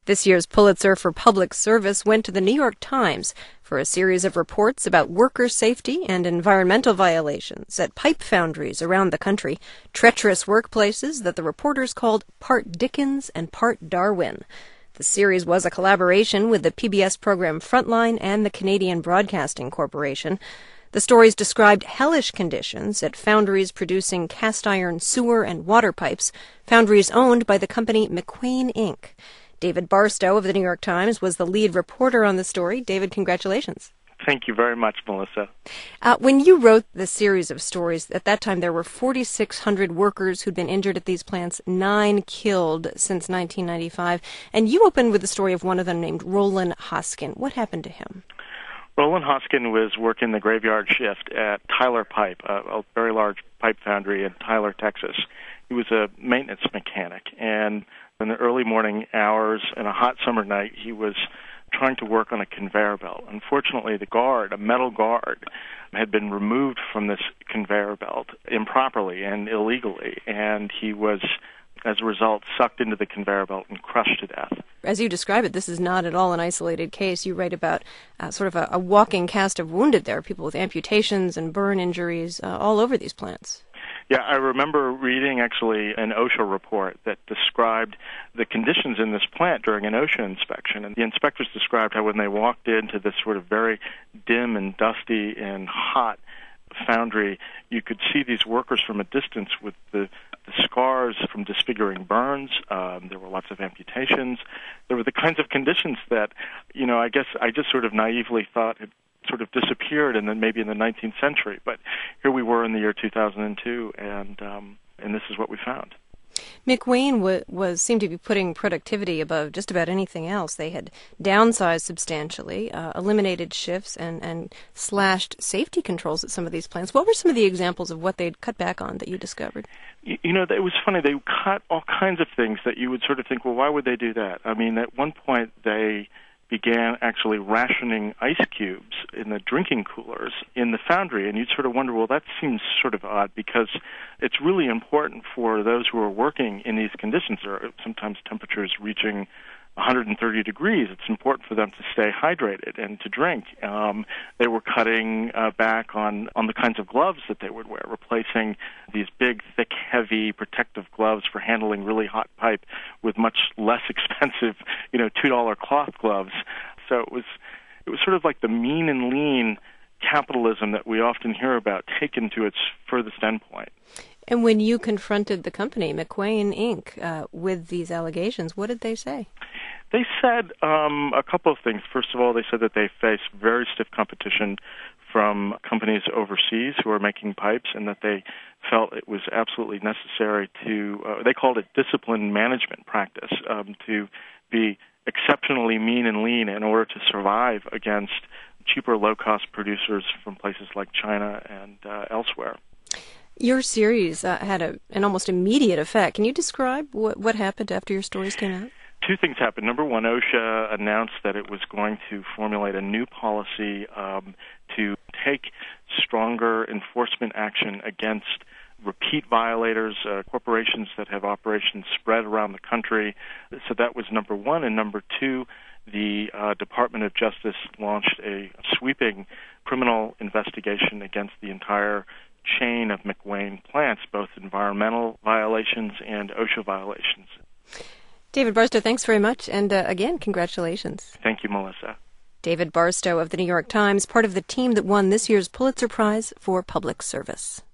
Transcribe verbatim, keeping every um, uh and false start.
This year's Pulitzer for Public Service went to the New York Times for a series of reports about worker safety and environmental violations at pipe foundries around the country, treacherous workplaces that the reporters called part Dickens and part Darwin. The series was a collaboration with the P B S program Frontline and the Canadian Broadcasting Corporation. The stories described hellish conditions at foundries producing cast iron sewer and water pipes, foundries owned by the company McQueen, Incorporated. David Barstow of the New York Times was the lead reporter on the story. David, congratulations. Thank you very much, Melissa. Uh, when you wrote the series of stories, at that time there were forty-six hundred workers who'd been injured at these plants, nine killed since nineteen ninety-five, and you opened with the story of one of them named Roland Hoskin. What happened to him? Roland Hoskin was working the graveyard shift at Tyler Pipe, a, a very large pipe foundry in Tyler, Texas. He was a maintenance mechanic, and in the early morning hours and a hot summer night, he was trying to work on a conveyor belt. Unfortunately, the guard, a metal guard, had been removed from this conveyor belt improperly and illegally, and he was, as a result, sucked into the conveyor belt and crushed to death. As you describe it, this is not at all an isolated case. You write about uh, sort of a, a walking cast of wounded there, people with amputations and burn injuries uh, all over these plants. Yeah, I remember reading actually an OSHA report that described the conditions in this plant during an OSHA inspection. And the inspectors described how when they walked into this sort of very dim and dusty and hot foundry, you could see these workers from a distance with the, the scars from disfiguring burns. Um, there were lots of amputations. There were the kinds of conditions that, you know, I guess I just sort of naively thought had sort of disappeared and then maybe in the nineteenth century. But here we were in the year two thousand two, and um, and this is what we found. McQueen w- was seemed to be putting productivity above just about anything else. They had downsized substantially, uh, eliminated shifts, and, and slashed safety controls at some of these plants. What were some of the examples of what they'd cut back on that you discovered? You, you know, it was funny. They cut all kinds of things that you would sort of think, well, why would they do that? I mean, at one point they began actually rationing ice cubes in the drinking coolers in the foundry, and you'd sort of wonder, well, that seems sort of odd because it's really important for those who are working in these conditions. There are sometimes temperatures reaching one hundred thirty degrees. It's important for them to stay hydrated and to drink. Um, they were cutting uh, back on, on the kinds of gloves that they would wear, replacing these big, thick, heavy protective gloves for handling really hot pipe with much less expensive, you know, two dollar cloth gloves. So it was it was sort of like the mean and lean capitalism that we often hear about taken to its furthest endpoint. And when you confronted the company, McQueen, Incorporated, uh, with these allegations, what did they say? They said um, a couple of things. First of all, they said that they face very stiff competition from companies overseas who are making pipes, and that they felt it was absolutely necessary to, uh, they called it discipline management practice, um, to be exceptionally mean and lean in order to survive against cheaper, low-cost producers from places like China and uh, elsewhere. Your series uh, had a, an almost immediate effect. Can you describe what, what happened after your stories came out? Two things happened. Number one, OSHA announced that it was going to formulate a new policy um, to take stronger enforcement action against repeat violators, uh, corporations that have operations spread around the country. So that was number one. And number two, the uh, Department of Justice launched a sweeping criminal investigation against the entire chain of McQueen plants, both environmental violations and OSHA violations. David Barstow, thanks very much, and uh, again, congratulations. Thank you, Melissa. David Barstow of the New York Times, part of the team that won this year's Pulitzer Prize for Public Service.